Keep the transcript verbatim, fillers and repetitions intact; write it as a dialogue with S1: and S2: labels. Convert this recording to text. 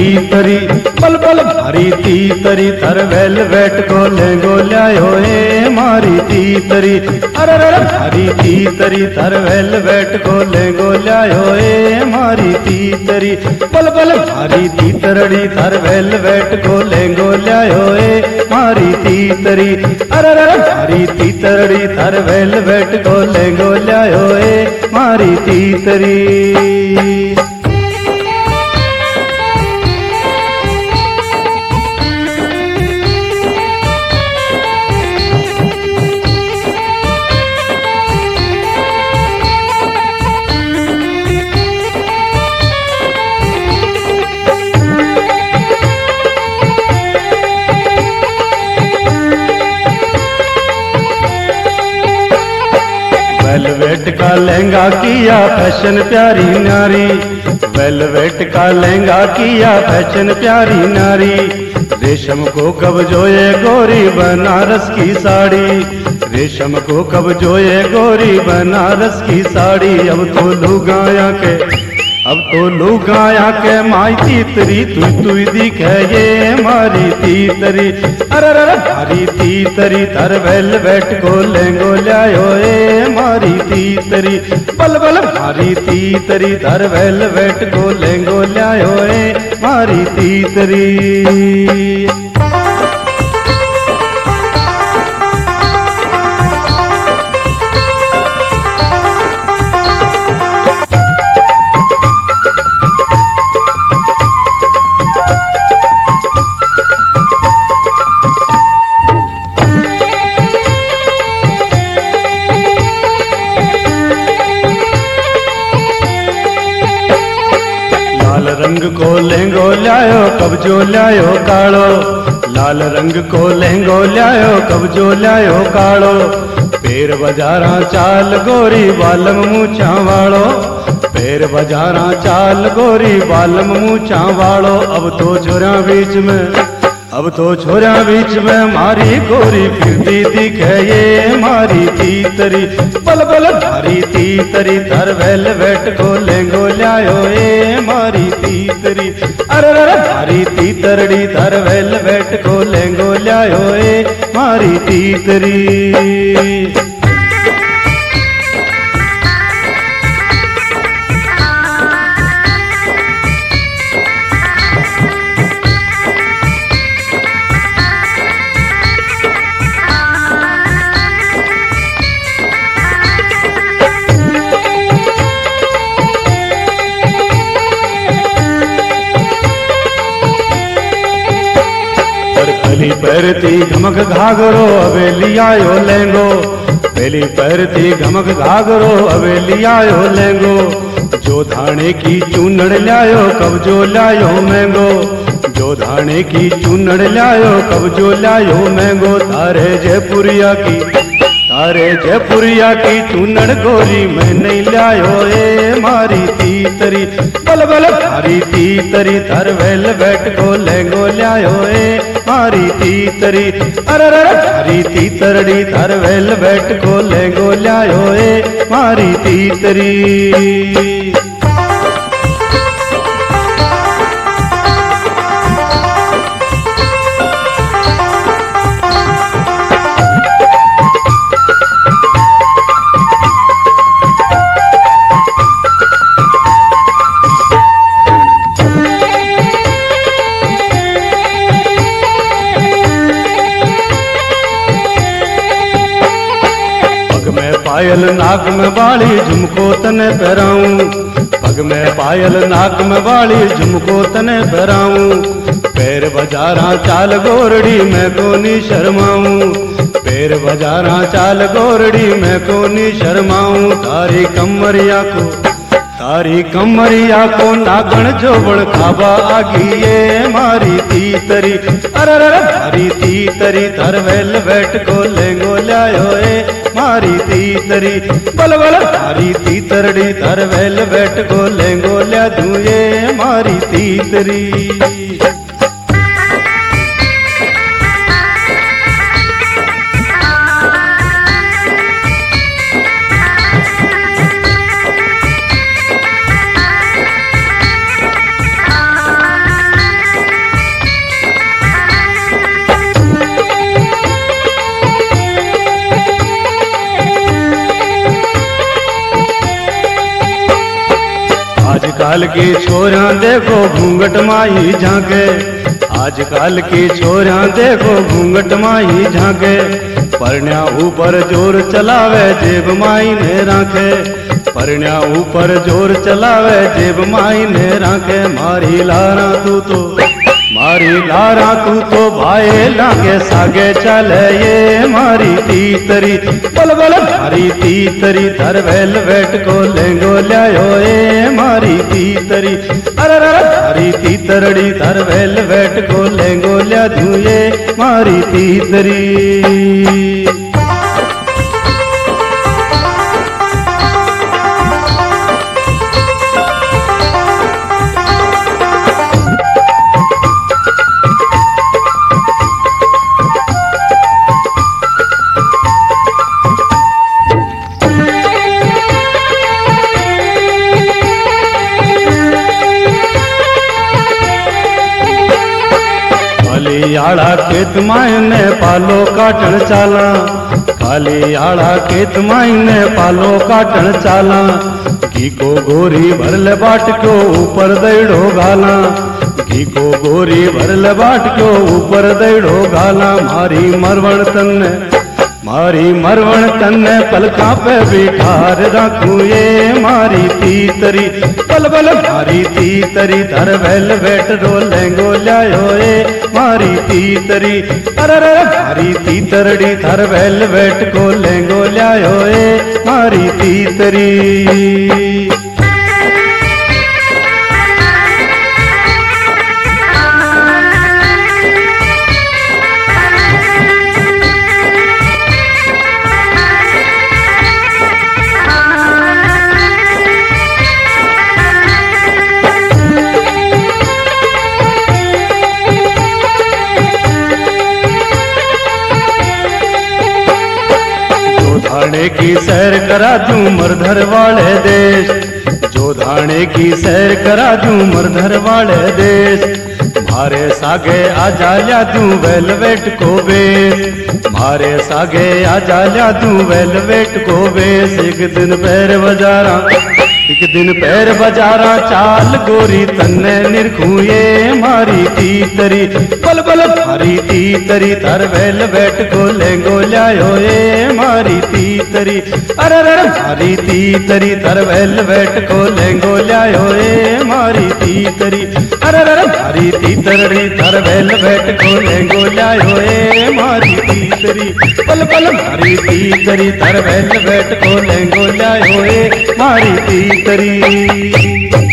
S1: तीतरी पल पल भारी तीतरी तर वेलवेट को लेंगो ल्यायो ए मारी तीतरी। अरे रे भारी तीतरी तर वेलवेट को लेंगो ल्यायो ए मारी तीतरी पल पल भारी तीतरड़ी तर वेलवेट को लेंगो ल्यायो ए मारी तीतरी। अरे रे भारी तीतरड़ी तर वेलवेट को लेंगो ल्यायो ए मारी तीतरी। वेलवेट का लहंगा किया फैशन प्यारी नारी, वेलवेट का लहंगा किया फैशन प्यारी नारी। रेशम को कब जोए गोरी बनारस की साड़ी, रेशम को कब जोए गोरी बनारस की साड़ी। अब तो लुगाया के अब तो लुगाया के माई तीतरी तु तु दिखे ये मारी तीतरी। अरे रे भारी तीतरी तर वेलवेट को लेंगो ल्यायो ए मारी तीतरी बल बल भारी तीतरी तर वेलवेट को लेंगो ल्यायो ए मारी तीतरी। लाल रंग को लहंगो ल्यायो कब्जो ल्यायो कालो, लाल रंग को लहंगो ल्यायो कब्जो ल्यायो कालो। पैर बजारा चाल गोरी बालम मूछा वालो, पैर बजारा चाल गोरी बालम मूछा वालो। अब तो छोरा बीच में अब तो छोरा बीच में मारी गोरी फिरती दिखे ये मारी तीतरी बल बल भारी तीतरी तर वेलवेट को लेंगो ल्यायो ए मारी तीतरी। अरे रे भारी तीतरड़ी तर वेलवेट को लेंगो ल्यायो ए मारी तीतरी। पहली पैरती घमक घाघरो हवेली आयो लेंगो, पहली पैरती घमक घाघरो हवेली आयो लेंगो। जो धाणे की चूनड़ ल्यायो कब्जो ल्यायो महंगो, जो धाणे की चूनड़ ल्यायो कब्जो ल्यायो महंगो। तारे जयपुरिया की तारे जयपुरिया की चूनड़ गोरी मैं नहीं ल्यायो ए मारी तीतरी बल बल भारी तीतरी तर वेलवेट को लेंगो ल्यायो ए मारी तीतरी। अरे रे भारी तीतरड़ी तर वेलवेट को लेंगो ल्यायो ए मारी तीतरी। पायल नाक में बाली झुमको तने पहराऊं, पग में पायल नाक में बाली झुमको तने पहराऊं। पैर बजारा चाल गोरड़ी मैं कोनी शर्माऊं, पैर बजारा चाल गोरड़ी मैं कोनी शर्माऊं। तारी कमरिया को तारी कमरिया को नागण जोबण खाबा आगी ये मारी तीतरी। अरे रे भारी तीतरी तर वेलवेट को लेंगो ल्यायो ए मारी तीतरी बल बल भारी तीतरड़ी तर वेलवेट को लेंगो ल्या दूं ये मारी तीतरी। आजकल की छोरा देखो घूंघट माही झांके, आजकल की छोरा देखो घूंघट माही झांके। परण्या ऊपर जोर चलावे जेब माई ने राखे, परण्या ऊपर जोर चलावे जेब माई ने राखे। मारी लारा तू तो मारी लारा तू तो भाई लागे सागे चले ये मारी तीतरी, बल बल मारी तीतरी धर वेलवेट को लेंगो लायो ए मारी तीतरी। अरे अरे मारी तीतरड़ी धर वेलवेट को लेंगो ल्या दूं ये मारी तीतरी। खाली आड़ा खेत मायने पालो काटन चाला, खाली आड़ा खेत मायने पालो काटन चाला। घी को गोरी भरल बाट क्यों ऊपर दैड़ो गाला, घी को गोरी भरल बाट क्यों ऊपर दैड़ो गाला। मारी मरवण तन्ने मारी मरवण तन्ने पलका पे बिठार रखूं ये मारी तीतरी, बल बल मारी तीतरी धर वेलवेट रो लेंगो लायो ए मारी तीतरी। अरे अरे मारी तीतरड़ी धर वेलवेट को लेंगो लायो ए मारी तीतरी। धाणे की सैर करा दूं मरधर वाले देश, जो धाणे की सैर करा दूं मरधर वाले देश। मारे सागे आजा ल्या दूं वेलवेट को बेस, मारे सागे आजा ल्या दूं वेलवेट को बेस। एक दिन पैर बजारा एक दिन पैर बजारा चाल गोरी तन्ने निरखूं ये मारी तीतरी, बल बल मारी तीतरी धर वेलवेट को लेंगो लायो ए मारी तीतरी। अरे अरे मारी तीतरी धर वेलवेट को लेंगो लायो ए मारी तीतरी। अरे अरे मारी तीतरड़ी धर वेलवेट को लेंगो लायो ए मारी तीतरी, बल बल मारी तीतरी धर वेलवेट को लेंगो लायो ए मारी तीतरी।